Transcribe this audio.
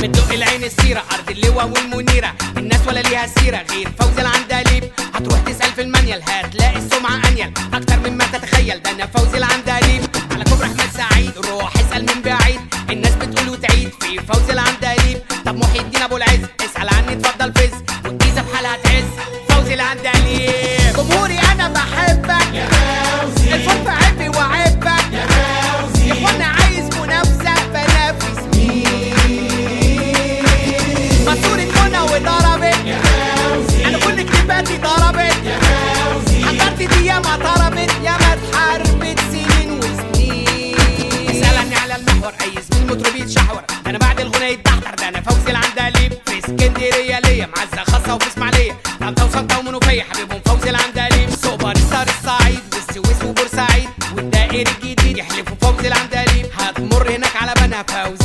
بتدق العين السيرة، أرض اللواء والمنيرة، الناس ولا ليها سيرة غير فوزي العندليب. هتروح تسأل في المانيال هتلاقي السمعة أنيل أكتر مما تتخيل، ده أنا فوزي العندليب. على كوبري أحمد سعيد روح اسأل من بعيد، الناس بتقول وتعيد في فوزي العندليب. طب محي الدين أبو العز اسأل عني اتفضل فز، والجيزة بحالها تعز فوزي العندليب. جمهوري أنا بحبك يا فوزي، الفرق عيبي وعيبك يا فوزي، يا إخوانا عايز منافسة بنافس مين؟ ماسورة منى وضربت يا فوزي، أنا كل كليباتي ضربت يا فوزي، حضرت دي ياما ضربت ياما اتحاربت سنين وسنين. اسألني على المحور أي زميل مطربي يتشحور، أنا بعد الغنى يتدحضر، ده أنا فوزي العندليب. في اسكندرية ليا معزة خاصة وفي اسماعيلية، طنطا وسلطة ومنوفية حبيبهم فوزي العندليب. سوبر ستار الصعيد والسويس وبورسعيد والدائري الجديد يحلفوا فوزي العندليب. هتمر هناك على بنها فوزي